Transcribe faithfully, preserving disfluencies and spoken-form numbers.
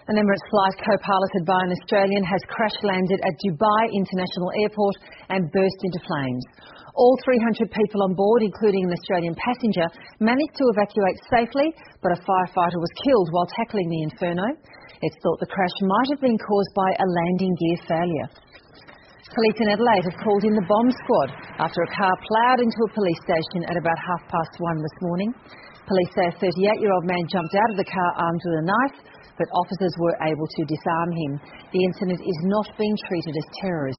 An Emirates flight co-piloted by an Australian has crash-landed at Dubai International Airport and burst into flames. All three hundred people on board, including an Australian passenger, managed to evacuate safely, but a firefighter was killed while tackling the inferno. It's thought the crash might have been caused by a landing gear failure. Police in Adelaide have called in the bomb squad after a car ploughed into a police station at about half past one this morning. Police say a thirty-eight-year-old man jumped out of the car armed with a knife, but officers were able to disarm him. The incident is not being treated as terrorism.